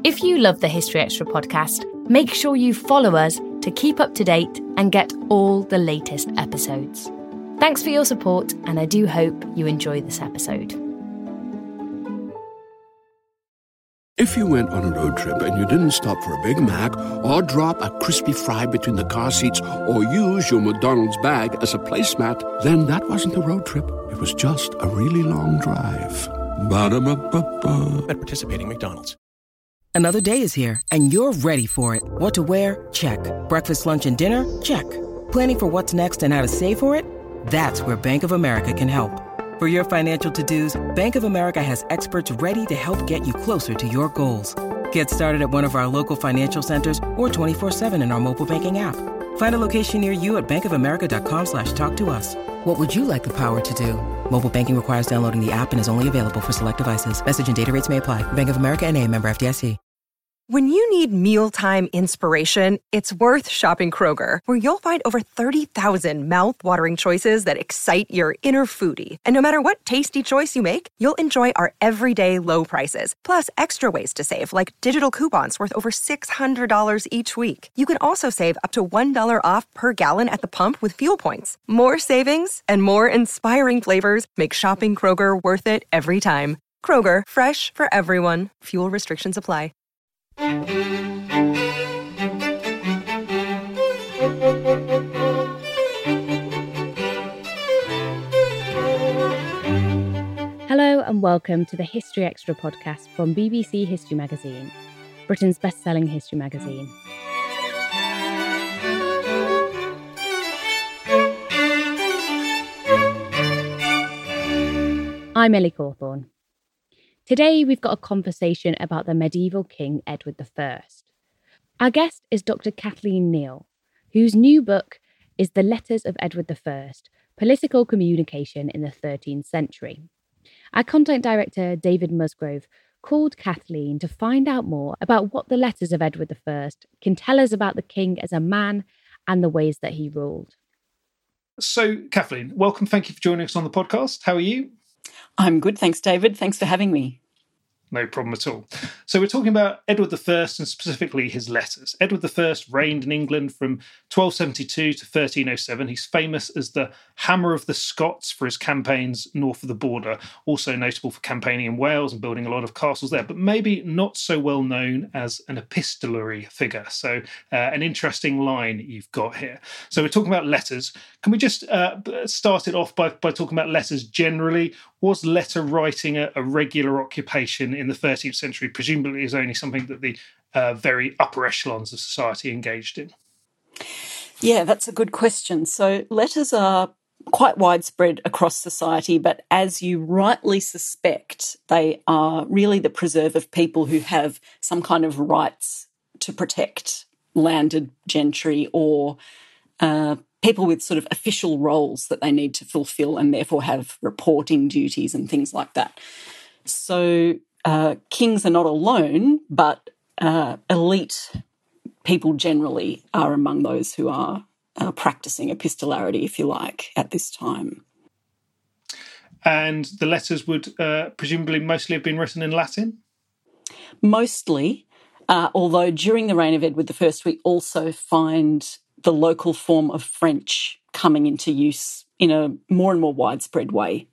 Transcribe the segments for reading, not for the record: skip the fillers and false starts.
If you love the History Extra podcast, make sure you follow us to keep up to date and get all the latest episodes. Thanks for your support, and I do hope you enjoy this episode. If you went on a road trip and you didn't stop for a Big Mac or drop a crispy fry between the car seats or use your McDonald's bag as a placemat, then that wasn't a road trip. It was just a really long drive. Ba-da-ba-ba-ba. At participating McDonald's. Another day is here, and you're ready for it. What to wear? Check. Breakfast, lunch, and dinner? Check. Planning for what's next and how to save for it? That's where Bank of America can help. For your financial to-dos, Bank of America has experts ready to help get you closer to your goals. Get started at one of our local financial centers or 24/7 in our mobile banking app. Find a location near you at bankofamerica.com/talktous. What would you like the power to do? Mobile banking requires downloading the app and is only available for select devices. Message and data rates may apply. Bank of America N.A., member FDIC. When you need mealtime inspiration, it's worth shopping Kroger, where you'll find over 30,000 mouth-watering choices that excite your inner foodie. And no matter what tasty choice you make, you'll enjoy our everyday low prices, plus extra ways to save, like digital coupons worth over $600 each week. You can also save up to $1 off per gallon at the pump with fuel points. More savings and more inspiring flavors make shopping Kroger worth it every time. Kroger, fresh for everyone. Fuel restrictions apply. Hello and welcome to the History Extra podcast from BBC History Magazine, Britain's best-selling history magazine. I'm Ellie Cawthorne. Today, we've got a conversation about the medieval King Edward I. Our guest is Dr. Kathleen Neal, whose new book is The Letters of Edward I, Political Communication in the 13th Century. Our content director, David Musgrove, called Kathleen to find out more about what the Letters of Edward I can tell us about the king as a man and the ways that he ruled. So, Kathleen, welcome. Thank you for joining us on the podcast. How are you? I'm good, thanks, David. Thanks for having me. No problem at all. So we're talking about Edward I and specifically his letters. Edward I reigned in England from 1272 to 1307. He's famous as the Hammer of the Scots for his campaigns north of the border, also notable for campaigning in Wales and building a lot of castles there, but maybe not so well known as an epistolary figure. So an interesting line you've got here. So we're talking about letters. Can we just start it off by talking about letters generally? Was letter writing a regular occupation in the 13th century? Presumably is only something that the very upper echelons of society engaged in. Yeah, that's a good question. So letters are quite widespread across society, but as you rightly suspect, they are really the preserve of people who have some kind of rights to protect landed gentry or people with sort of official roles that they need to fulfil and therefore have reporting duties and things like that. So kings are not alone, but elite people generally are among those who are practicing epistolary, if you like, at this time. And the letters would presumably mostly have been written in Latin? Mostly, although during the reign of Edward I, we also find the local form of French coming into use in a more and more widespread way.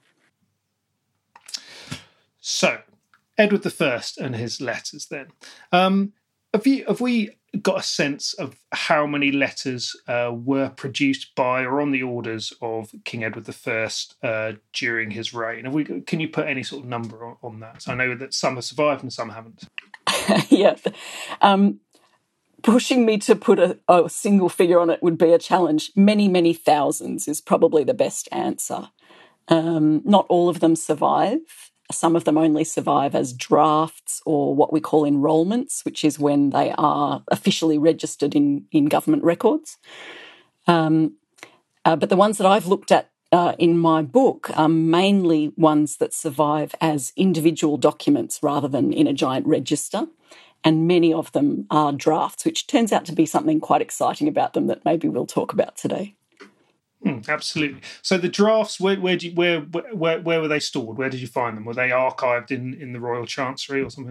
So, Edward I and his letters then. Have we got a sense of how many letters were produced by or on the orders of King Edward I during his reign? Can you put any sort of number on that? So I know that some have survived and some haven't. Yeah. Pushing me to put a single figure on it would be a challenge. Many, many thousands is probably the best answer. Not all of them survive. Some of them only survive as drafts or what we call enrolments, which is when they are officially registered in government records. But the ones that I've looked at in my book are mainly ones that survive as individual documents rather than in a giant register. And many of them are drafts, which turns out to be something quite exciting about them that maybe we'll talk about today. Absolutely. So the drafts, where were they stored? Where did you find them? Were they archived in the Royal Chancery or something like that?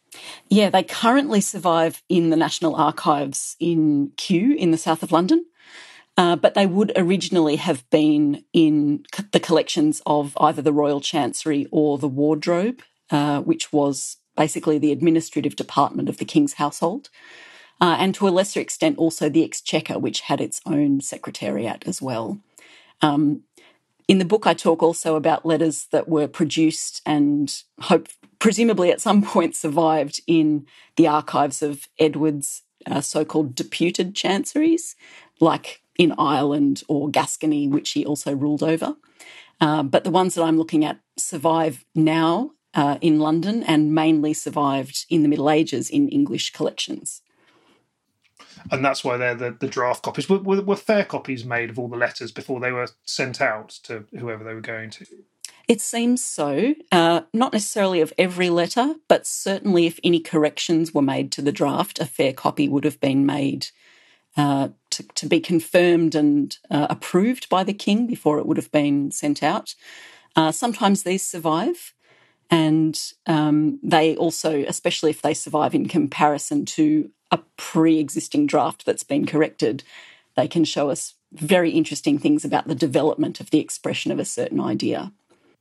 Yeah, they currently survive in the National Archives in Kew in the south of London, but they would originally have been in the collections of either the Royal Chancery or the Wardrobe, which was basically the administrative department of the King's household, and to a lesser extent also the Exchequer, which had its own secretariat as well. In the book, I talk also about letters that were produced and presumably at some point survived in the archives of Edward's so-called deputed chanceries, like in Ireland or Gascony, which he also ruled over. But the ones that I'm looking at survive now in London and mainly survived in the Middle Ages in English collections. And that's why they're the draft copies. Were fair copies made of all the letters before they were sent out to whoever they were going to? It seems so. Not necessarily of every letter, but certainly if any corrections were made to the draft, a fair copy would have been made to be confirmed and approved by the king before it would have been sent out. Sometimes these survive, and they also, especially if they survive in comparison to a pre-existing draft that's been corrected, they can show us very interesting things about the development of the expression of a certain idea.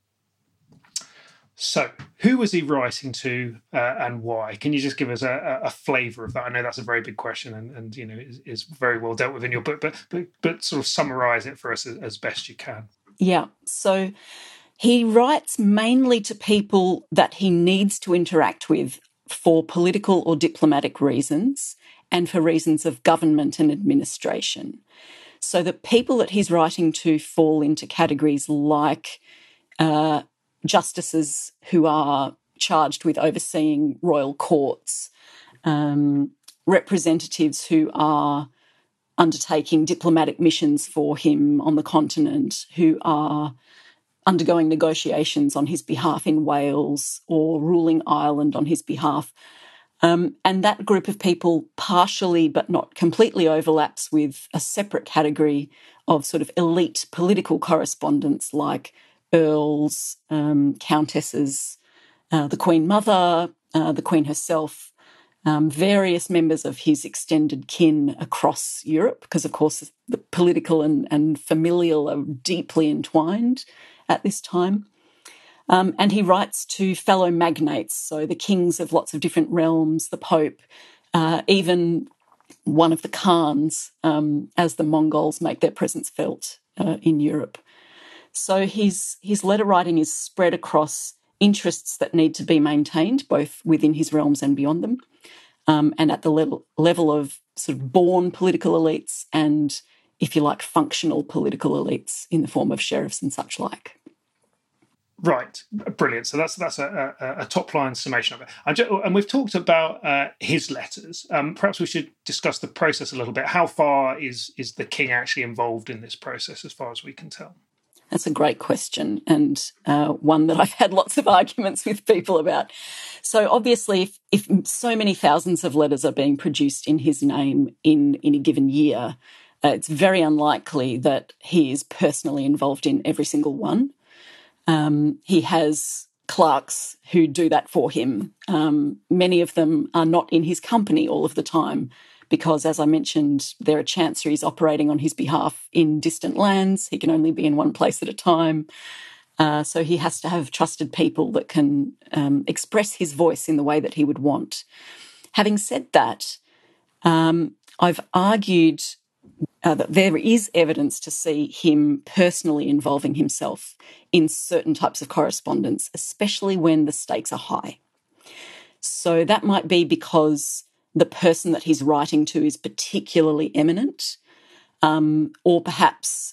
So, who was he writing to and why? Can you just give us a flavour of that? I know that's a very big question and you know, is very well dealt with in your book, but sort of summarise it for us as best you can. Yeah, so he writes mainly to people that he needs to interact with for political or diplomatic reasons and for reasons of government and administration. So the people that he's writing to fall into categories like justices who are charged with overseeing royal courts, representatives who are undertaking diplomatic missions for him on the continent, who are undergoing negotiations on his behalf in Wales or ruling Ireland on his behalf. And that group of people partially but not completely overlaps with a separate category of sort of elite political correspondents like earls, countesses, the Queen Mother, the Queen herself, various members of his extended kin across Europe, because, of course, the political and familial are deeply entwined at this time. And he writes to fellow magnates, so the kings of lots of different realms, the Pope, even one of the Khans, as the Mongols make their presence felt in Europe. So his letter writing is spread across interests that need to be maintained, both within his realms and beyond them, and at the level of sort of born political elites and, if you like, functional political elites in the form of sheriffs and such like. Right, brilliant. So that's a top-line summation of it. And we've talked about his letters. Perhaps we should discuss the process a little bit. How far is the king actually involved in this process, as far as we can tell? That's a great question, and one that I've had lots of arguments with people about. So obviously, if so many thousands of letters are being produced in his name in a given year, it's very unlikely that he is personally involved in every single one. He has clerks who do that for him. Many of them are not in his company all of the time because, as I mentioned, there are chanceries operating on his behalf in distant lands. He can only be in one place at a time. So he has to have trusted people that can express his voice in the way that he would want. Having said that, I've argued that there is evidence to see him personally involving himself in certain types of correspondence, especially when the stakes are high. So that might be because the person that he's writing to is particularly eminent, or perhaps,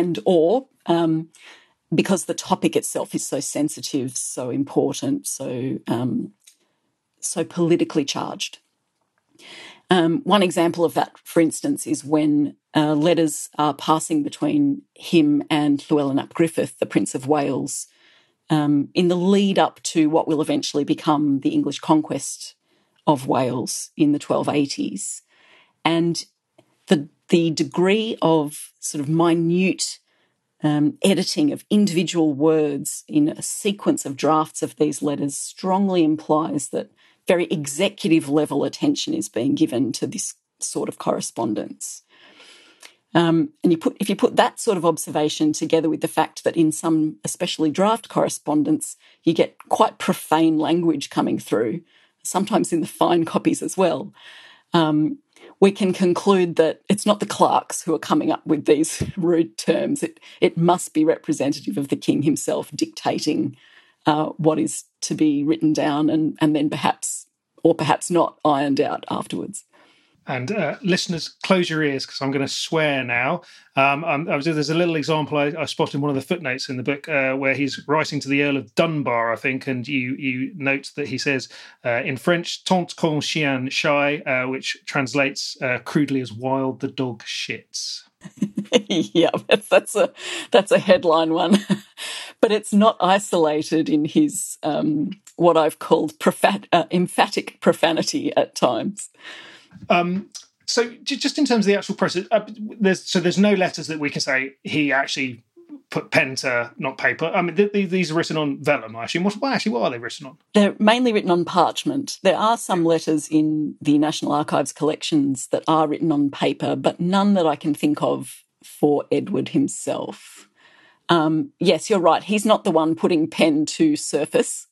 because the topic itself is so sensitive, so important, so politically charged. One example of that, for instance, is when letters are passing between him and Llewellyn ap Griffith, the Prince of Wales, in the lead up to what will eventually become the English conquest of Wales in the 1280s. And the degree of sort of minute editing of individual words in a sequence of drafts of these letters strongly implies that very executive level attention is being given to this sort of correspondence. And if you put that sort of observation together with the fact that in some, especially draft correspondence, you get quite profane language coming through, sometimes in the fine copies as well, we can conclude that it's not the clerks who are coming up with these rude terms. It must be representative of the king himself dictating what is to be written down and then perhaps not ironed out afterwards. And listeners, close your ears because I'm going to swear now. There's a little example I spotted in one of the footnotes in the book where he's writing to the Earl of Dunbar, I think, and you note that he says in French, "Tant qu'on chien shy," which translates crudely as "wild the dog shits." Yeah, that's a headline one, but it's not isolated in his what I've called emphatic profanity at times. So just in terms of the actual process, there's no letters that we can say he actually put pen to, not paper. I mean, these are written on vellum, I assume. What are they written on? They're mainly written on parchment. There are some letters in the National Archives collections that are written on paper, but none that I can think of for Edward himself. Yes, you're right. He's not the one putting pen to surface.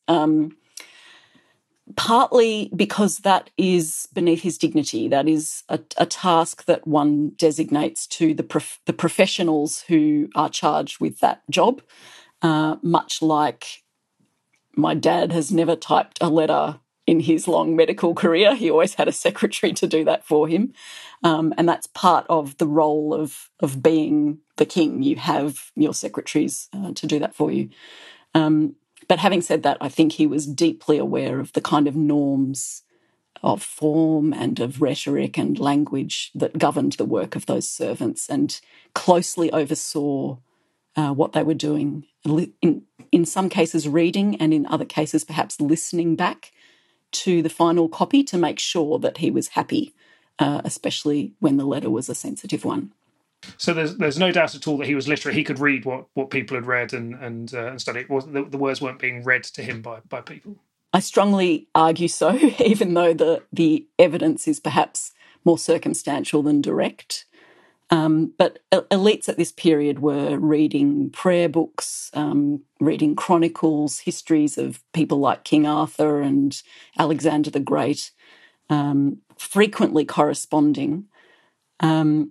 Partly because that is beneath his dignity. That is a task that one designates to the professionals who are charged with that job, much like my dad has never typed a letter in his long medical career. He always had a secretary to do that for him. And that's part of the role of being the king. You have your secretaries to do that for you. But having said that, I think he was deeply aware of the kind of norms of form and of rhetoric and language that governed the work of those servants and closely oversaw what they were doing, in some cases reading and in other cases perhaps listening back to the final copy to make sure that he was happy, especially when the letter was a sensitive one. So there's no doubt at all that he was literate. He could read what people had read and study. The words weren't being read to him by people. I strongly argue so, even though the evidence is perhaps more circumstantial than direct. But elites at this period were reading prayer books, reading chronicles, histories of people like King Arthur and Alexander the Great, frequently corresponding. And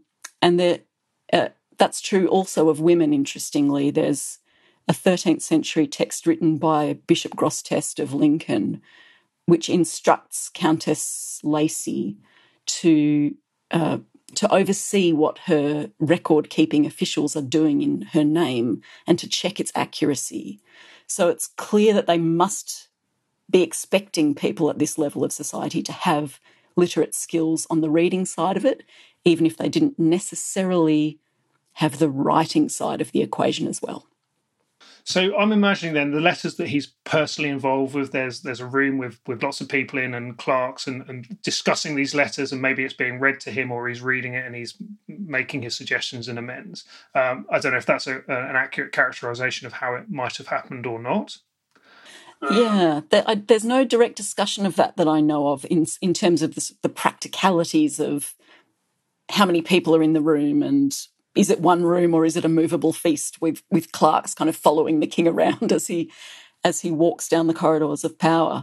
that's true also of women, interestingly. There's a 13th century text written by Bishop Grosseteste of Lincoln, which instructs Countess Lacy to oversee what her record-keeping officials are doing in her name and to check its accuracy. So it's clear that they must be expecting people at this level of society to have literate skills on the reading side of it, even if they didn't necessarily have the writing side of the equation as well. So I'm imagining then the letters that he's personally involved with, there's a room with lots of people in and clerks and discussing these letters, and maybe it's being read to him or he's reading it and he's making his suggestions and amends. I don't know if that's an accurate characterisation of how it might have happened or not. Yeah, there's no direct discussion of that I know of in terms of the practicalities of how many people are in the room and is it one room or is it a movable feast with clerks kind of following the king around as he walks down the corridors of power.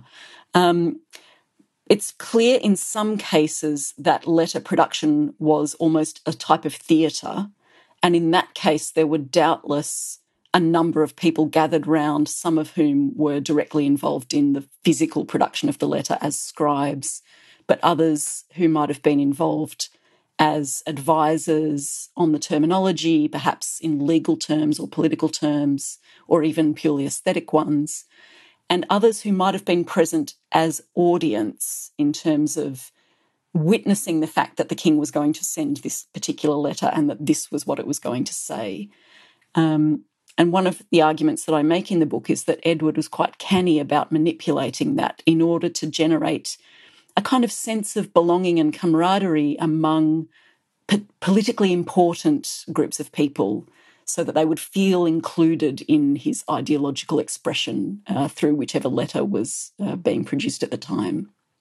It's clear in some cases that letter production was almost a type of theatre, and in that case there were doubtless a number of people gathered round, some of whom were directly involved in the physical production of the letter as scribes, but others who might have been involved as advisors on the terminology, perhaps in legal terms or political terms, or even purely aesthetic ones, and others who might have been present as audience in terms of witnessing the fact that the king was going to send this particular letter and that this was what it was going to say. And one of the arguments that I make in the book is that Edward was quite canny about manipulating that in order to generate a kind of sense of belonging and camaraderie among politically important groups of people so that they would feel included in his ideological expression through whichever letter was being produced at the time.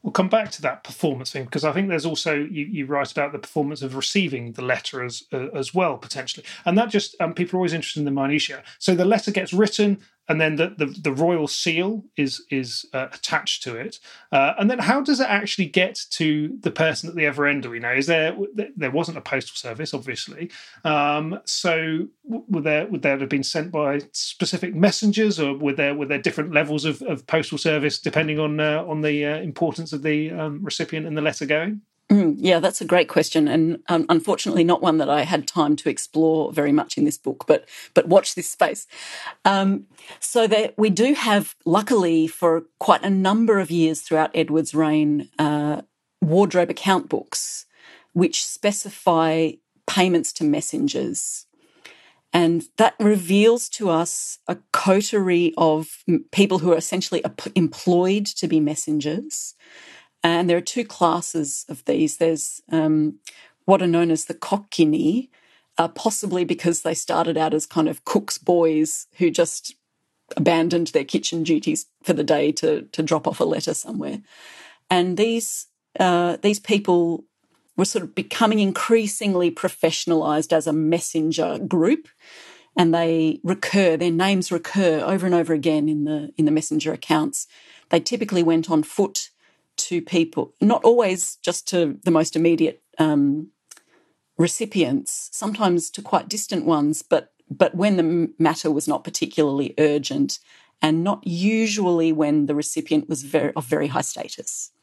we'll come back to that performance thing, because I think there's also, you write about the performance of receiving the letter as well, potentially. And that just, people are always interested in the minutiae. So the letter gets written, and then the royal seal is attached to it. And then how does it actually get to the person at the other end? Do we know? Is there wasn't a postal service, obviously. So would there have been sent by specific messengers, or were there different levels of postal service depending on the importance of the recipient and the letter going? Yeah, that's a great question, and unfortunately not one that I had time to explore very much in this book, but watch this space. So that we do have, luckily, for quite a number of years throughout Edward's reign, wardrobe account books which specify payments to messengers. And that reveals to us a coterie of people who are essentially employed to be messengers. And there are two classes of these. There's what are known as the coccini, possibly because they started out as kind of cook's boys who just abandoned their kitchen duties for the day to drop off a letter somewhere. And these people were sort of becoming increasingly professionalised as a messenger group, and their names recur over and over again in the messenger accounts. They typically went on foot to people, not always just to the most immediate recipients, sometimes to quite distant ones, but when the matter was not particularly urgent, and not usually when the recipient was of very high status.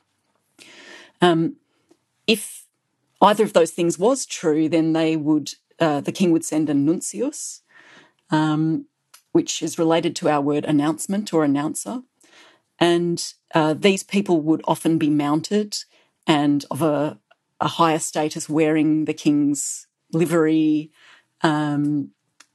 If either of those things was true, then the king would send a nuncius, which is related to our word announcement or announcer. And these people would often be mounted and of a higher status, wearing the king's livery, and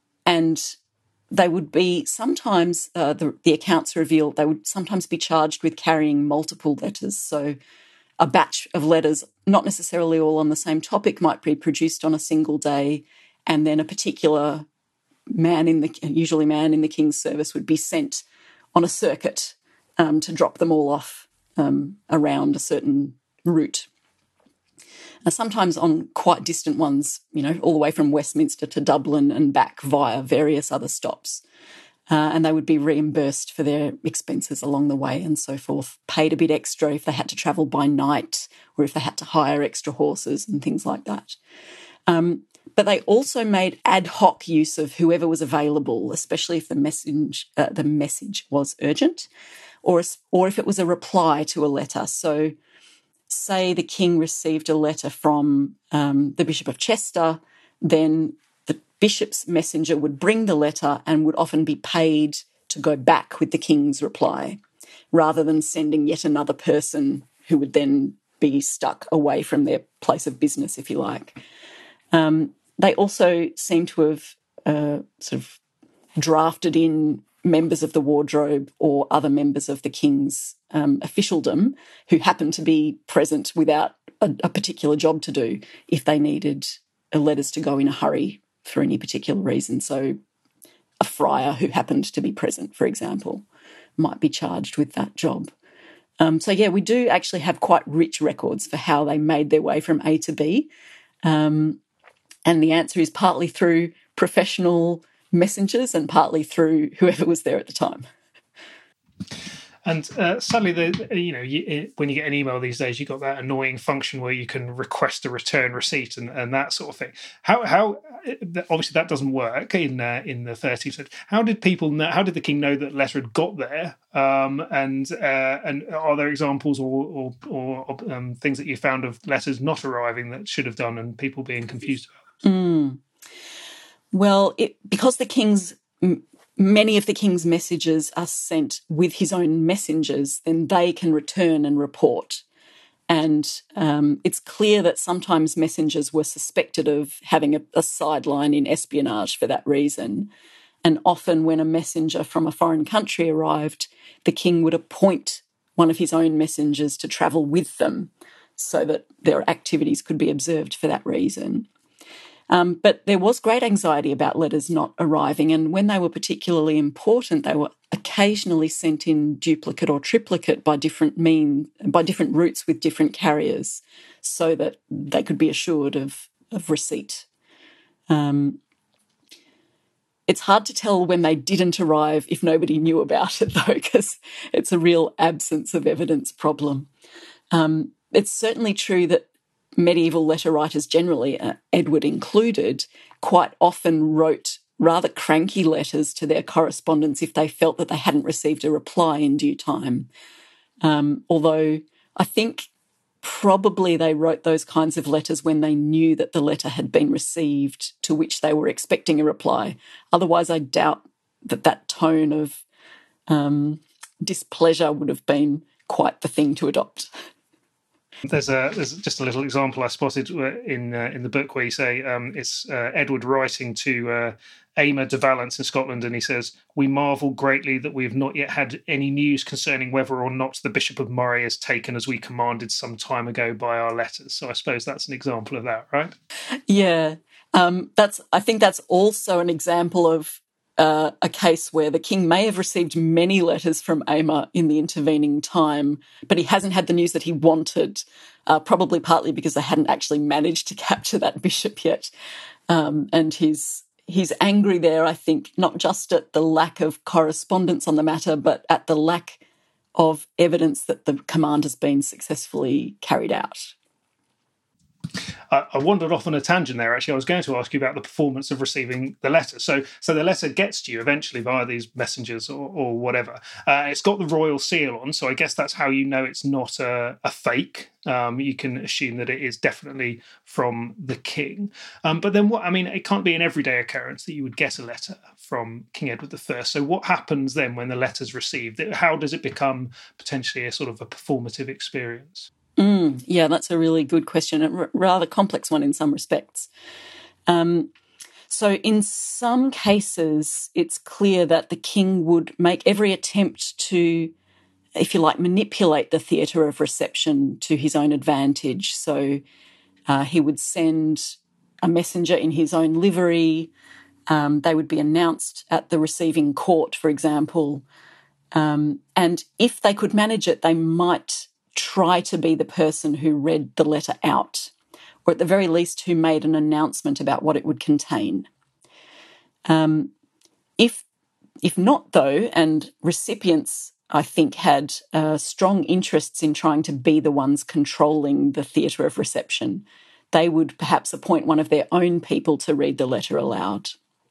they would be sometimes, the accounts reveal, they would sometimes be charged with carrying multiple letters. So a batch of letters, not necessarily all on the same topic, might be produced on a single day, and then a particular usually man in the king's service would be sent on a circuit to drop them all off around a certain route. Sometimes on quite distant ones, all the way from Westminster to Dublin and back via various other stops. And they would be reimbursed for their expenses along the way and so forth, paid a bit extra if they had to travel by night or if they had to hire extra horses and things like that. But they also made ad hoc use of whoever was available, especially if the message was urgent, or if it was a reply to a letter. So say the king received a letter from the Bishop of Chester, then the bishop's messenger would bring the letter and would often be paid to go back with the king's reply, rather than sending yet another person who would then be stuck away from their place of business, if you like. They also seem to have sort of drafted in members of the wardrobe or other members of the king's officialdom who happened to be present without a particular job to do if they needed letters to go in a hurry for any particular reason. So a friar who happened to be present, for example, might be charged with that job. We do actually have quite rich records for how they made their way from A to B. And the answer is partly through professional messengers and partly through whoever was there at the time. And sadly, when you get an email these days, you've got that annoying function where you can request a return receipt and that sort of thing. How obviously that doesn't work in the 13th century. How did people know? How did the king know that letter had got there? And are there examples or things that you found of letters not arriving that should have done and people being confused about? Well, because many of the king's messages are sent with his own messengers, then they can return and report. And it's clear that sometimes messengers were suspected of having a sideline in espionage for that reason. And often when a messenger from a foreign country arrived, the king would appoint one of his own messengers to travel with them so that their activities could be observed for that reason. But there was great anxiety about letters not arriving, and when they were particularly important, they were occasionally sent in duplicate or triplicate by different routes with different carriers, so that they could be assured of receipt. It's hard to tell when they didn't arrive if nobody knew about it, though, because it's a real absence of evidence problem. It's certainly true that medieval letter writers generally, Edward included, quite often wrote rather cranky letters to their correspondents if they felt that they hadn't received a reply in due time. Although I think probably they wrote those kinds of letters when they knew that the letter had been received to which they were expecting a reply. Otherwise, I doubt that tone of displeasure would have been quite the thing to adopt. There's just a little example I spotted in the book where you say it's Edward writing to Aymer de Valence in Scotland, and he says, "We marvel greatly that we have not yet had any news concerning whether or not the Bishop of Moray is taken as we commanded some time ago by our letters." So I suppose that's an example of that, right? Yeah, I think that's also an example of a case where the king may have received many letters from Aymer in the intervening time, but he hasn't had the news that he wanted, probably partly because they hadn't actually managed to capture that bishop yet. And he's angry there, I think, not just at the lack of correspondence on the matter, but at the lack of evidence that the command has been successfully carried out. I wandered off on a tangent there, actually. I was going to ask you about the performance of receiving the letter. So the letter gets to you eventually via these messengers or whatever. It's got the royal seal on, so I guess that's how you know it's not a fake. You can assume that it is definitely from the king. But then it can't be an everyday occurrence that you would get a letter from King Edward I. So what happens then when the letter's received? How does it become potentially a sort of a performative experience? Yeah, that's a really good question, a rather complex one in some respects. So in some cases, it's clear that the king would make every attempt to, if you like, manipulate the theatre of reception to his own advantage. So he would send a messenger in his own livery. They would be announced at the receiving court, for example. And if they could manage it, they might try to be the person who read the letter out, or at the very least who made an announcement about what it would contain. If not, though, and recipients, I think, had strong interests in trying to be the ones controlling the theatre of reception, they would perhaps appoint one of their own people to read the letter aloud.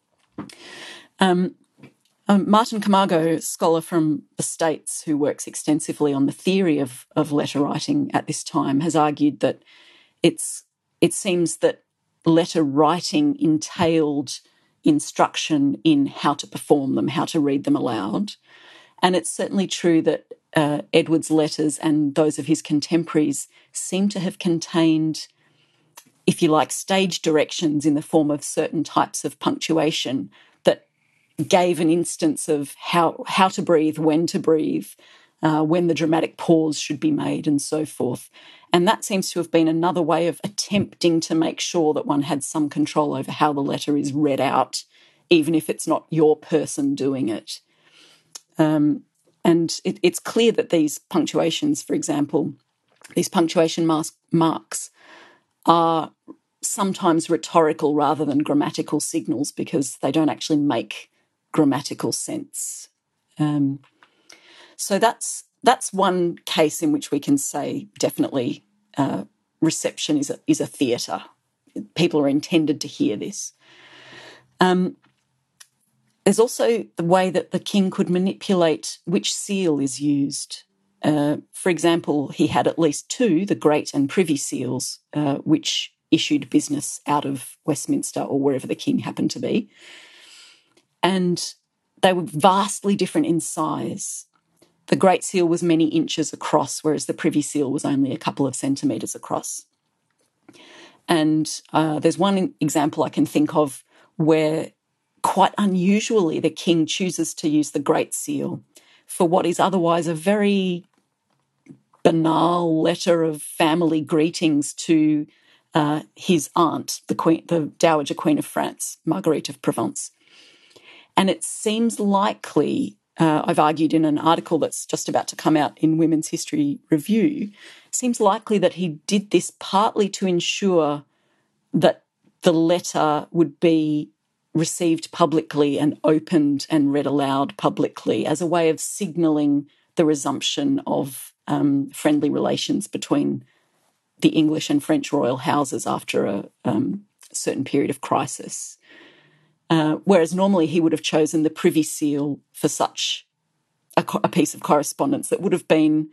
Martin Camargo, a scholar from the States who works extensively on the theory of letter writing at this time, has argued that it seems that letter writing entailed instruction in how to perform them, how to read them aloud. And it's certainly true that Edward's letters and those of his contemporaries seem to have contained, if you like, stage directions in the form of certain types of punctuation that gave an instance of how to breathe, when the dramatic pause should be made, and so forth. And that seems to have been another way of attempting to make sure that one had some control over how the letter is read out, even if it's not your person doing it. And it's clear that these punctuations, for example, these punctuation marks are sometimes rhetorical rather than grammatical signals because they don't actually make grammatical sense. So that's one case in which we can say definitely reception is a theatre. People are intended to hear this. There's also the way that the king could manipulate which seal is used. For example, he had at least two, the Great and Privy Seals, which issued business out of Westminster or wherever the king happened to be. And they were vastly different in size. The Great Seal was many inches across, whereas the Privy Seal was only a couple of centimetres across. And there's one example I can think of where, quite unusually, the king chooses to use the Great Seal for what is otherwise a very banal letter of family greetings to his aunt, the Dowager Queen of France, Marguerite of Provence. And it seems likely, I've argued in an article that's just about to come out in Women's History Review, seems likely that he did this partly to ensure that the letter would be received publicly and opened and read aloud publicly as a way of signalling the resumption of friendly relations between the English and French royal houses after a certain period of crisis. Whereas normally he would have chosen the Privy Seal for such a piece of correspondence that would have been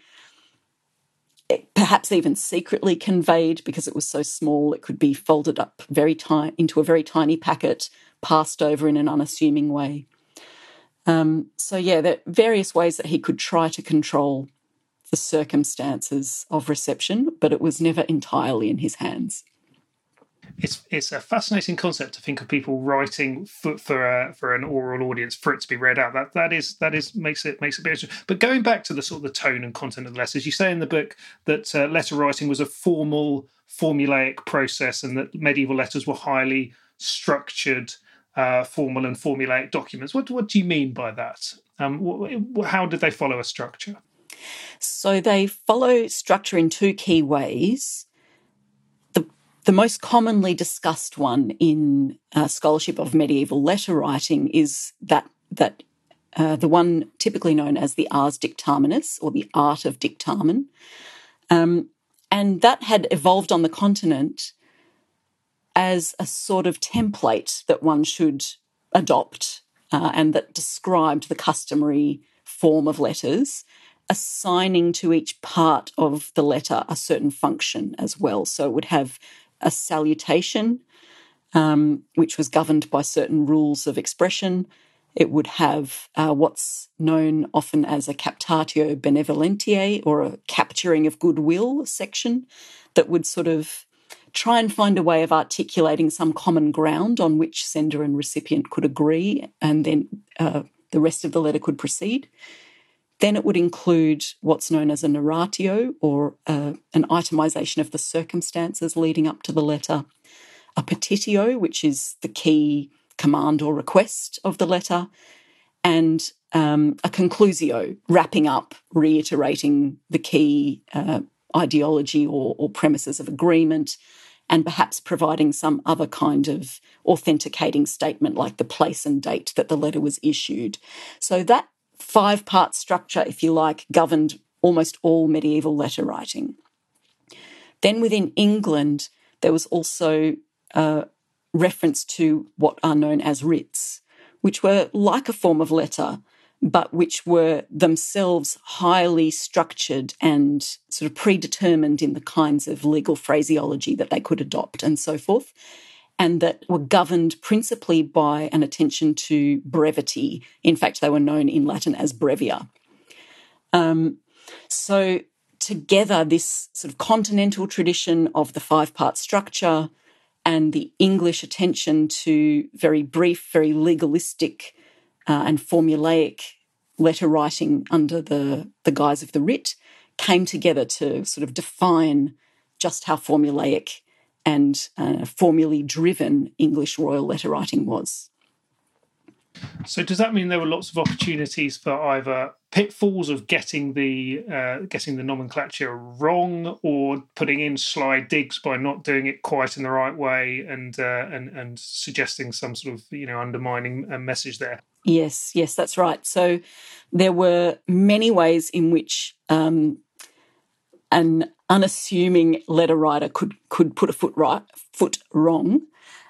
perhaps even secretly conveyed because it was so small it could be folded up into a very tiny packet, passed over in an unassuming way. There are various ways that he could try to control the circumstances of reception, but it was never entirely in his hands. It's a fascinating concept to think of people writing for an oral audience for it to be read out. That makes it a bit interesting. But going back to the sort of the tone and content of the letters, you say in the book that letter writing was a formal, formulaic process, and that medieval letters were highly structured, formal and formulaic documents. What do you mean by that? How did they follow a structure? So they follow structure in two key ways. The most commonly discussed one in scholarship of medieval letter writing is that the one typically known as the ars dictaminis, or the art of dictamen. And that had evolved on the continent as a sort of template that one should adopt and that described the customary form of letters, assigning to each part of the letter a certain function as well. So it would have a salutation, which was governed by certain rules of expression. It would have what's known often as a captatio benevolentiae, or a capturing of goodwill section, that would sort of try and find a way of articulating some common ground on which sender and recipient could agree, and then the rest of the letter could proceed. Then it would include what's known as a narratio, or an itemisation of the circumstances leading up to the letter, a petitio, which is the key command or request of the letter, and a conclusio, wrapping up, reiterating the key ideology or premises of agreement, and perhaps providing some other kind of authenticating statement like the place and date that the letter was issued. So that 5-part structure, if you like, governed almost all medieval letter writing. Then within England, there was also reference to what are known as writs, which were like a form of letter, but which were themselves highly structured and sort of predetermined in the kinds of legal phraseology that they could adopt and so forth, and that were governed principally by an attention to brevity. In fact, they were known in Latin as brevia. So together, this sort of continental tradition of the 5-part structure and the English attention to very brief, very legalistic and formulaic letter writing under the guise of the writ came together to sort of define just how formulaic and formally driven English royal letter writing was. So does that mean there were lots of opportunities for either pitfalls of getting the nomenclature wrong, or putting in sly digs by not doing it quite in the right way, and suggesting some sort of undermining message there? Yes, that's right. So there were many ways in which an unassuming letter writer could put a foot wrong.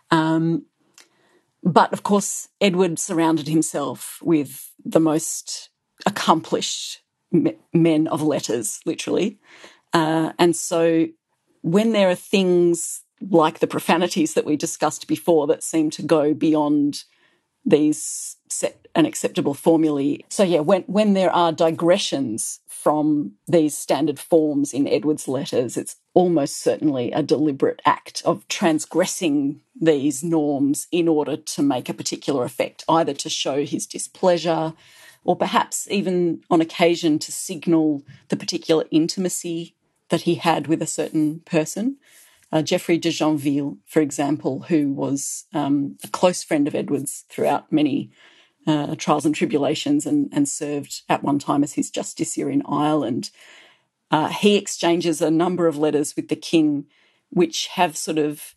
But, of course, Edward surrounded himself with the most accomplished men of letters, literally. And so when there are things like the profanities that we discussed before that seem to go beyond these set and acceptable formulae. So, when there are digressions from these standard forms in Edward's letters, it's almost certainly a deliberate act of transgressing these norms in order to make a particular effect, either to show his displeasure or perhaps even on occasion to signal the particular intimacy that he had with a certain person. Geoffrey de Jonville, for example, who was a close friend of Edward's throughout many trials and tribulations and served at one time as his justiciar in Ireland. He exchanges a number of letters with the king which have sort of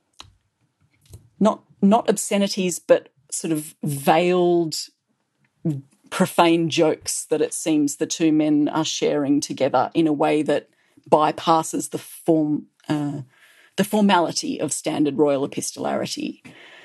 not obscenities, but sort of veiled, profane jokes that it seems the two men are sharing together in a way that bypasses the formality of standard royal epistolary.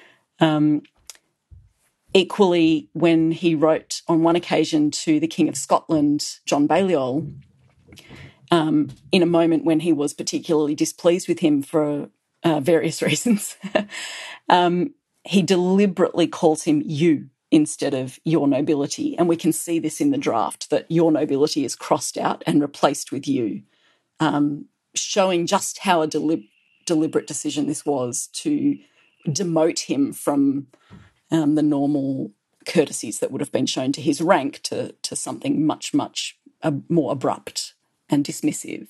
Equally, when he wrote on one occasion to the King of Scotland, John Balliol, in a moment when he was particularly displeased with him for various reasons, he deliberately calls him you instead of your nobility. And we can see this in the draft, that your nobility is crossed out and replaced with you, showing just how a deliberate decision this was to demote him from the normal courtesies that would have been shown to his rank to something much, much more abrupt and dismissive.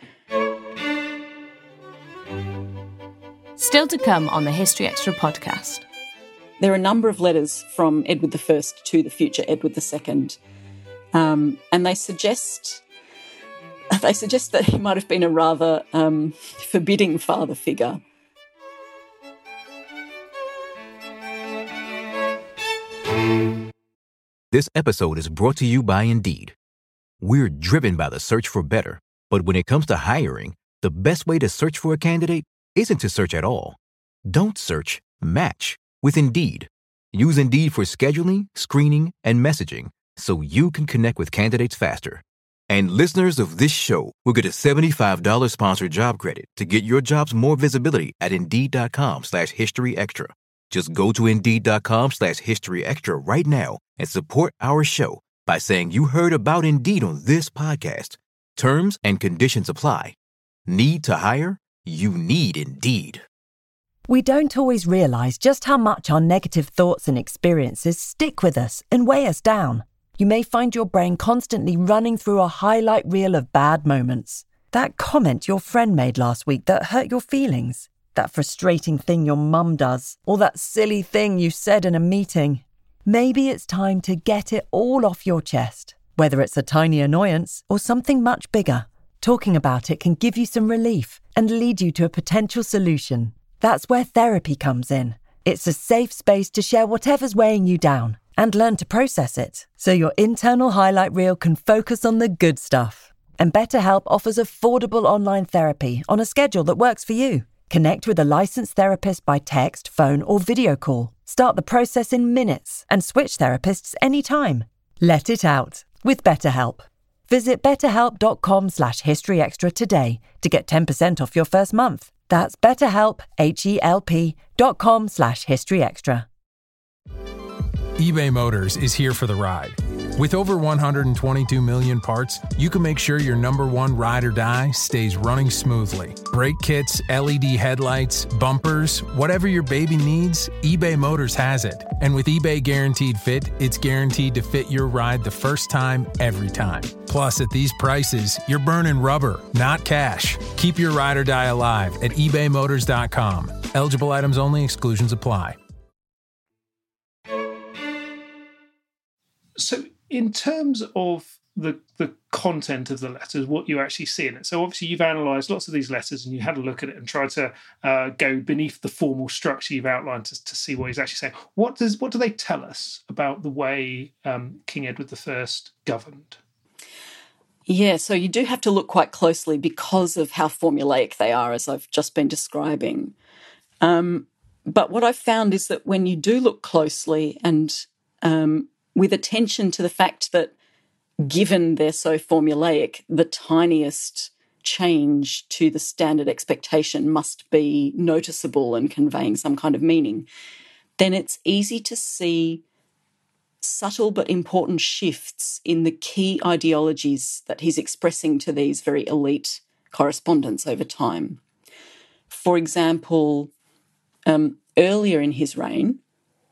Still to come on the History Extra podcast. There are a number of letters from Edward I to the future Edward II, and they suggest that he might have been a rather forbidding father figure. This episode is brought to you by Indeed. We're driven by the search for better, but when it comes to hiring, the best way to search for a candidate isn't to search at all. Don't search, match with Indeed. Use Indeed for scheduling, screening, and messaging so you can connect with candidates faster. And listeners of this show will get a $75 sponsored job credit to get your jobs more visibility at Indeed.com/HistoryExtra. Just go to Indeed.com/HistoryExtra right now and support our show by saying you heard about Indeed on this podcast. Terms and conditions apply. Need to hire? You need Indeed. We don't always realise just how much our negative thoughts and experiences stick with us and weigh us down. You may find your brain constantly running through a highlight reel of bad moments. That comment your friend made last week that hurt your feelings. That frustrating thing your mum does. Or that silly thing you said in a meeting. Maybe it's time to get it all off your chest. Whether it's a tiny annoyance or something much bigger, talking about it can give you some relief and lead you to a potential solution. That's where therapy comes in. It's a safe space to share whatever's weighing you down and learn to process it, so your internal highlight reel can focus on the good stuff. And BetterHelp offers affordable online therapy on a schedule that works for you. Connect with a licensed therapist by text, phone, or video call. Start the process in minutes and switch therapists anytime. Let it out with BetterHelp. Visit betterhelp.com/historyextra today to get 10% off your first month. That's BetterHelp, HELP.com/historyextra. eBay Motors is here for the ride. With over 122 million parts, you can make sure your number one ride or die stays running smoothly. Brake kits, LED headlights, bumpers, whatever your baby needs, eBay Motors has it. And with eBay Guaranteed Fit, it's guaranteed to fit your ride the first time, every time. Plus, at these prices, you're burning rubber, not cash. Keep your ride or die alive at ebaymotors.com. Eligible items only. Exclusions apply. So in terms of the content of the letters, what you actually see in it. So obviously you've analysed lots of these letters and you had a look at it and tried to go beneath the formal structure you've outlined to see what he's actually saying. What do they tell us about the way King Edward I governed? Yeah, so you do have to look quite closely because of how formulaic they are, as I've just been describing. But what I've found is that when you do look closely and with attention to the fact that, given they're so formulaic, the tiniest change to the standard expectation must be noticeable and conveying some kind of meaning, then it's easy to see subtle but important shifts in the key ideologies that he's expressing to these very elite correspondents over time. For example, earlier in his reign,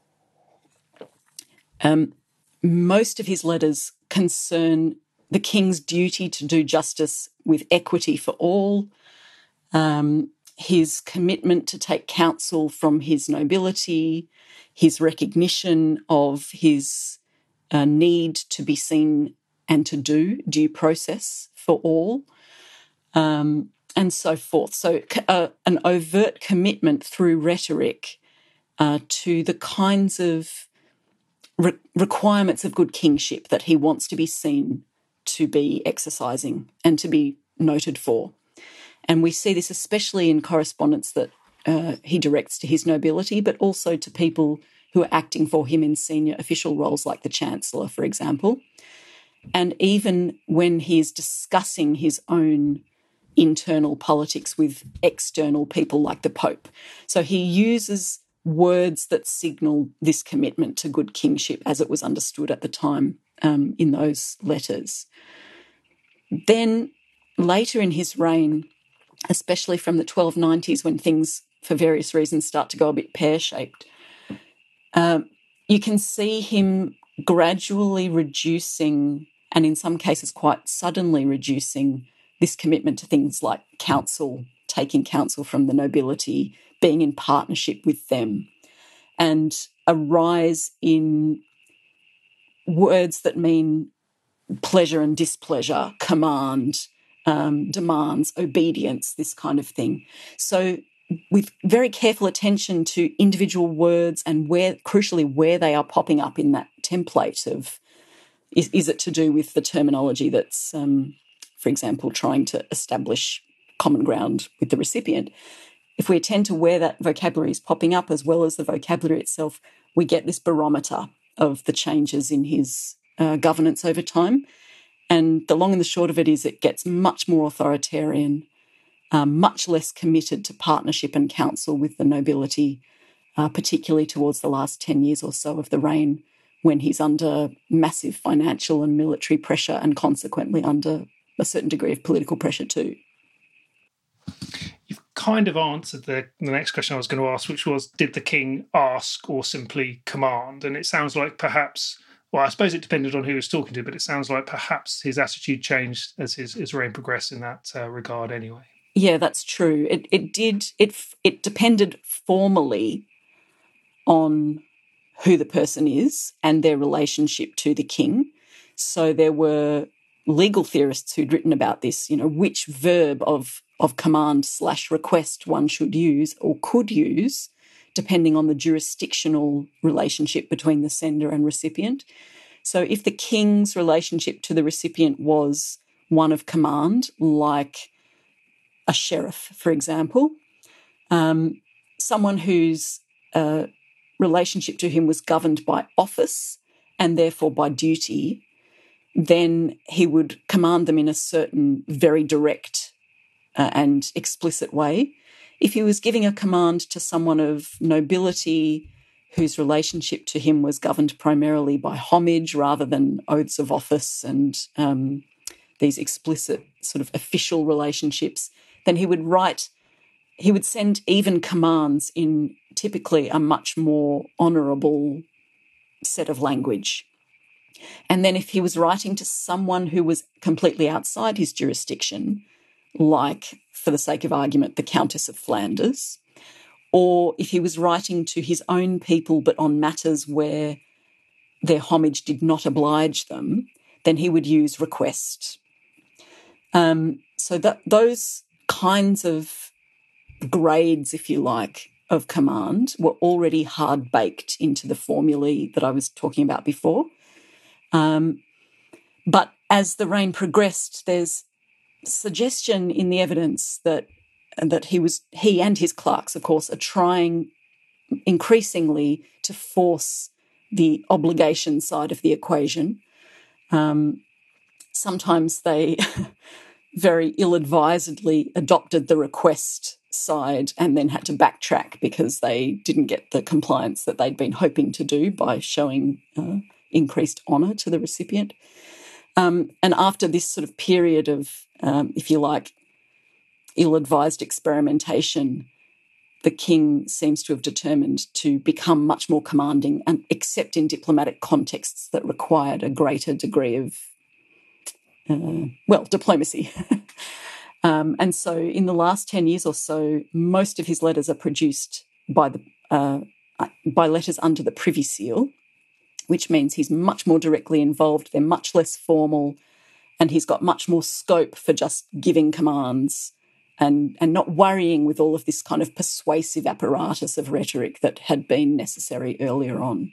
most of his letters concern the king's duty to do justice with equity for all, his commitment to take counsel from his nobility, his recognition of his need to be seen and to do due process for all, and so forth. So an overt commitment through rhetoric to the kinds of requirements of good kingship that he wants to be seen to be exercising and to be noted for. And we see this especially in correspondence that he directs to his nobility, but also to people who are acting for him in senior official roles like the Chancellor, for example. And even when he is discussing his own internal politics with external people like the Pope. So he uses words that signal this commitment to good kingship as it was understood at the time in those letters. Then later in his reign, especially from the 1290s when things, for various reasons, start to go a bit pear-shaped, you can see him gradually reducing, and in some cases quite suddenly reducing, this commitment to things like counsel, taking counsel from the nobility, being in partnership with them, and a rise in words that mean pleasure and displeasure, command, demands, obedience, this kind of thing. So with very careful attention to individual words and crucially where they are popping up in that template of, is it to do with the terminology that's, for example, trying to establish common ground with the recipient. If we attend to where that vocabulary is popping up as well as the vocabulary itself, we get this barometer of the changes in his governance over time. And the long and the short of it is it gets much more authoritarian, much less committed to partnership and counsel with the nobility, particularly towards the last 10 years or so of the reign, when he's under massive financial and military pressure and consequently under a certain degree of political pressure too. You've kind of answered the next question I was going to ask, which was, did the king ask or simply command? And it sounds like perhaps, well, I suppose it depended on who he was talking to, but it sounds like perhaps his attitude changed as his reign progressed in that regard anyway. Yeah, that's true. It depended formally on who the person is and their relationship to the king. So there were legal theorists who'd written about this, which verb of command/request one should use or could use, depending on the jurisdictional relationship between the sender and recipient. So if the king's relationship to the recipient was one of command, like a sheriff, for example, someone whose relationship to him was governed by office and therefore by duty, then he would command them in a certain very direct and explicit way. If he was giving a command to someone of nobility whose relationship to him was governed primarily by homage rather than oaths of office and these explicit sort of official relationships, then he would send even commands in typically a much more honourable set of language. And then if he was writing to someone who was completely outside his jurisdiction, like, for the sake of argument, the Countess of Flanders, or if he was writing to his own people but on matters where their homage did not oblige them, then he would use request. So those kinds of grades, if you like, of command were already hard-baked into the formulae that I was talking about before. But as the reign progressed, there's suggestion in the evidence that he and his clerks, of course, are trying increasingly to force the obligation side of the equation. Sometimes they very ill-advisedly adopted the request side and then had to backtrack because they didn't get the compliance that they'd been hoping to do by showing increased honour to the recipient. And after this sort of period of, if you like, ill-advised experimentation, the king seems to have determined to become much more commanding, and except in diplomatic contexts that required a greater degree of, diplomacy. And so in the last 10 years or so, most of his letters are produced by letters under the Privy Seal, which means he's much more directly involved. They're much less formal, and he's got much more scope for just giving commands and not worrying with all of this kind of persuasive apparatus of rhetoric that had been necessary earlier on.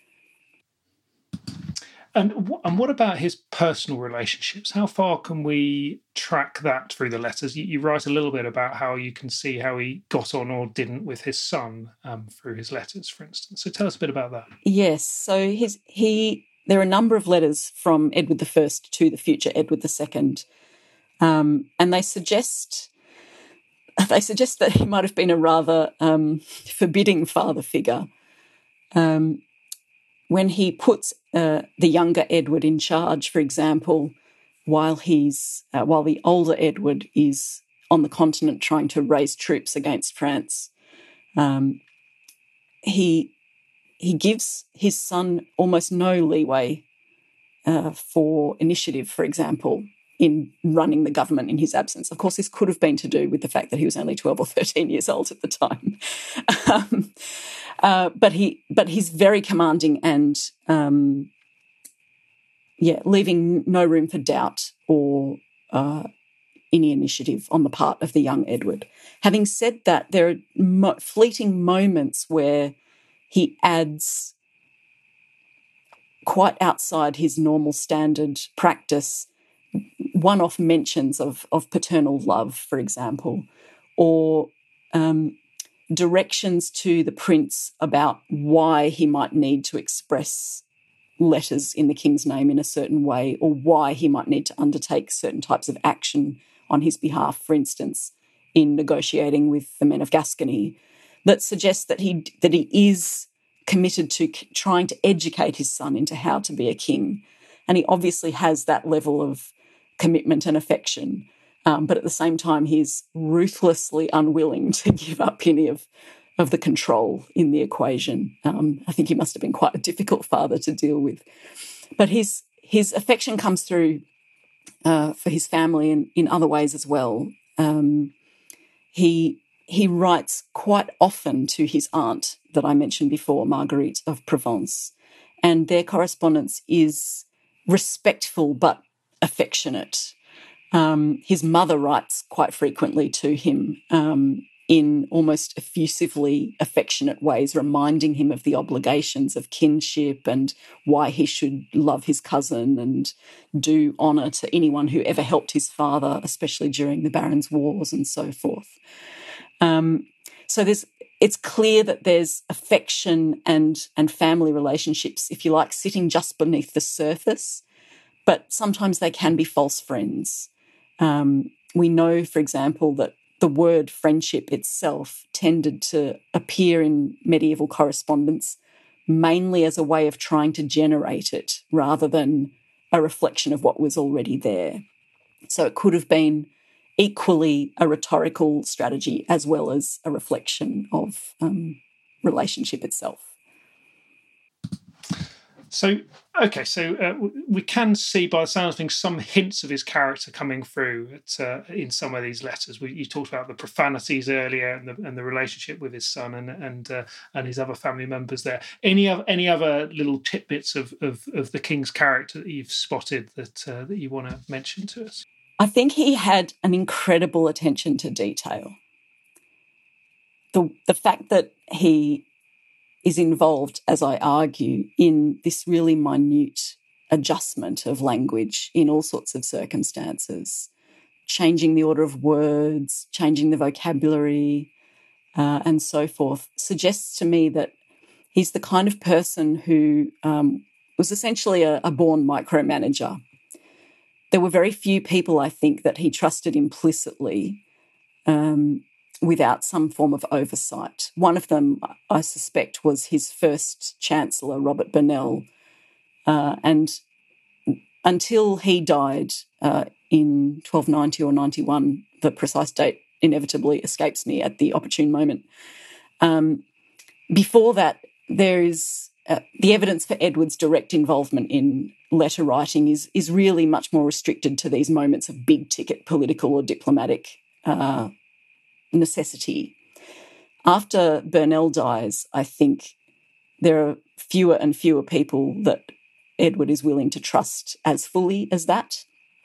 And what about his personal relationships? How far can we track that through the letters? You write a little bit about how you can see how he got on or didn't with his son through his letters, for instance. So tell us a bit about that. Yes. So there are a number of letters from Edward I to the future Edward II, and they suggest that he might have been a rather forbidding father figure. When he puts the younger Edward in charge, for example, while the older Edward is on the continent trying to raise troops against France, he gives his son almost no leeway for initiative, for example, in running the government in his absence. Of course, this could have been to do with the fact that he was only 12 or 13 years old at the time. But he's very commanding and, leaving no room for doubt or any initiative on the part of the young Edward. Having said that, there are fleeting moments where he adds, quite outside his normal standard practice, one-off mentions of paternal love, for example, or directions to the prince about why he might need to express letters in the king's name in a certain way, or why he might need to undertake certain types of action on his behalf, for instance, in negotiating with the men of Gascony, that suggests that he is committed to trying to educate his son into how to be a king. And he obviously has that level of commitment and affection. But at the same time, he's ruthlessly unwilling to give up any of the control in the equation. I think he must have been quite a difficult father to deal with. But his affection comes through for his family and in other ways as well. He writes quite often to his aunt that I mentioned before, Marguerite of Provence, and their correspondence is respectful but affectionate. His mother writes quite frequently to him in almost effusively affectionate ways, reminding him of the obligations of kinship and why he should love his cousin and do honour to anyone who ever helped his father, especially during the Barons' Wars and so forth. So it's clear that there's affection and family relationships, if you like, sitting just beneath the surface, but sometimes they can be false friends. We know, for example, that the word friendship itself tended to appear in medieval correspondence mainly as a way of trying to generate it rather than a reflection of what was already there. So it could have been equally a rhetorical strategy as well as a reflection of relationship itself. So we can see, by the sound of things, some hints of his character coming through in some of these letters. You talked about the profanities earlier and the relationship with his son and his other family members there. Any other little tidbits of the king's character that you've spotted that you want to mention to us? I think he had an incredible attention to detail. The fact that he is involved, as I argue, in this really minute adjustment of language in all sorts of circumstances, changing the order of words, changing the vocabulary, and so forth, suggests to me that he's the kind of person who was essentially a born micromanager. There were very few people, I think, that he trusted implicitly without some form of oversight. One of them, I suspect, was his first Chancellor, Robert Burnell. And until he died in 1290 or 91, the precise date inevitably escapes me at the opportune moment. Before that, there is the evidence for Edward's direct involvement in letter writing is really much more restricted to these moments of big ticket political or diplomatic necessity. After Burnell dies, I think there are fewer and fewer people that Edward is willing to trust as fully as that.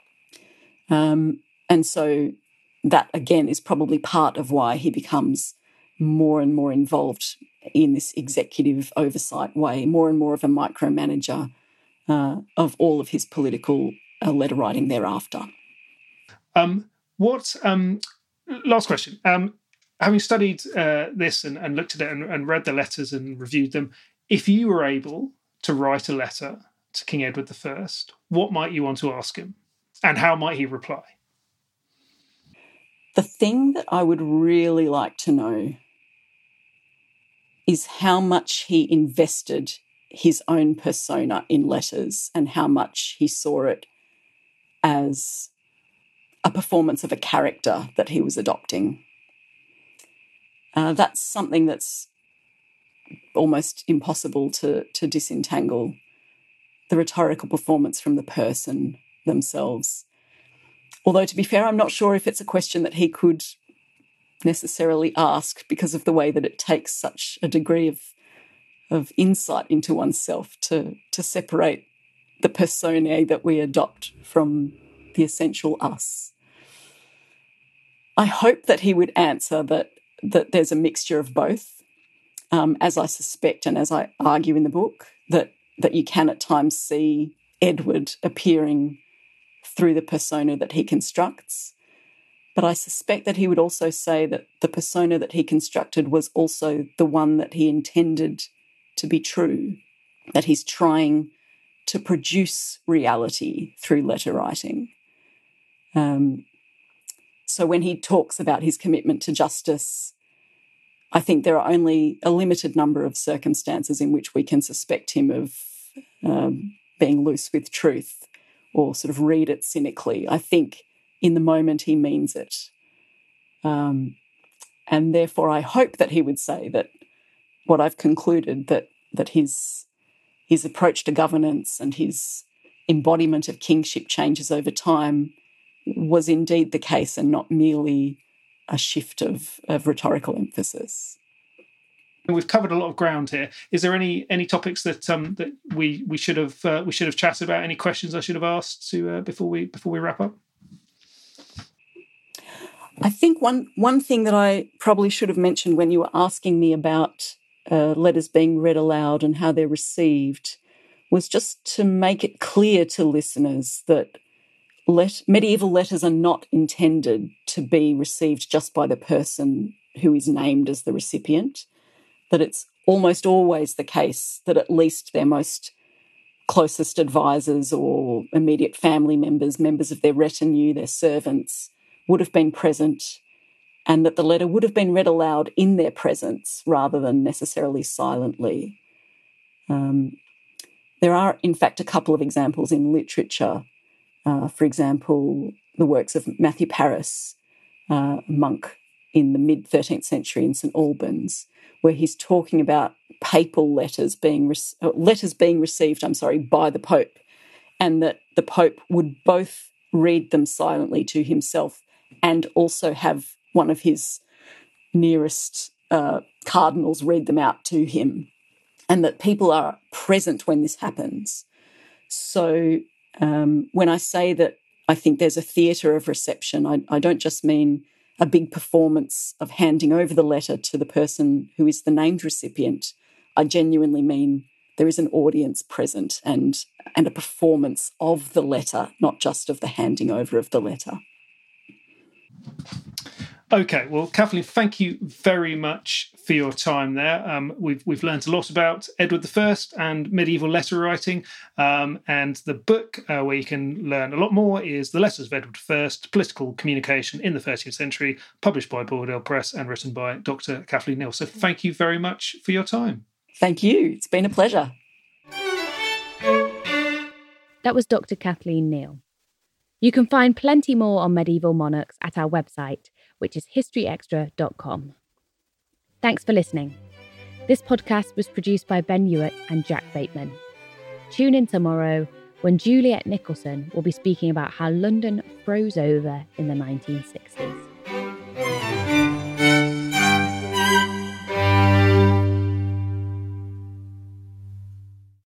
And so that, again, is probably part of why he becomes more and more involved in this executive oversight way, more and more of a micromanager of all of his political letter writing thereafter. Last question. Having studied this and looked at it and read the letters and reviewed them, if you were able to write a letter to King Edward I, what might you want to ask him? And how might he reply? The thing that I would really like to know is how much he invested his own persona in letters and how much he saw it as a performance of a character that he was adopting. That's something that's almost impossible to disentangle the rhetorical performance from the person themselves. Although, to be fair, I'm not sure if it's a question that he could necessarily ask because of the way that it takes such a degree of insight into oneself to separate the personae that we adopt from the essential us. I hope that he would answer that there's a mixture of both, as I suspect and as I argue in the book, that you can at times see Edward appearing through the persona that he constructs. But I suspect that he would also say that the persona that he constructed was also the one that he intended to be true, that he's trying to produce reality through letter writing. So when he talks about his commitment to justice, I think there are only a limited number of circumstances in which we can suspect him of being loose with truth or sort of read it cynically. I think in the moment he means it. And therefore I hope that he would say that what I've concluded, that his approach to governance and his embodiment of kingship changes over time was indeed the case and not merely a shift of rhetorical emphasis. We've covered a lot of ground here. Is there any topics that we should have chatted about? Any questions I should have asked before we wrap up? I think one thing that I probably should have mentioned when you were asking me about letters being read aloud and how they're received was just to make it clear to listeners that medieval letters are not intended to be received just by the person who is named as the recipient, that it's almost always the case that at least their most closest advisors or immediate family members of their retinue, their servants, would have been present, and that the letter would have been read aloud in their presence rather than necessarily silently. There are, in fact, a couple of examples in literature. For example, the works of Matthew Paris, a monk in the mid-13th century in St Albans, where he's talking about papal letters being received by the Pope, and that the Pope would both read them silently to himself and also have one of his nearest cardinals read them out to him, and that people are present when this happens. So when I say that I think there's a theatre of reception, I don't just mean a big performance of handing over the letter to the person who is the named recipient. I genuinely mean there is an audience present and a performance of the letter, not just of the handing over of the letter. Okay, well, Kathleen, thank you very much for your time there. We've learned a lot about Edward I and medieval letter writing, and the book where you can learn a lot more is The Letters of Edward I, Political Communication in the 13th Century, published by Boydell Press and written by Dr. Kathleen Neal. So thank you very much for your time. Thank you. It's been a pleasure. That was Dr. Kathleen Neal. You can find plenty more on medieval monarchs at our website, which is historyextra.com. Thanks for listening. This podcast was produced by Ben Hewitt and Jack Bateman. Tune in tomorrow when Juliet Nicholson will be speaking about how London froze over in the 1960s.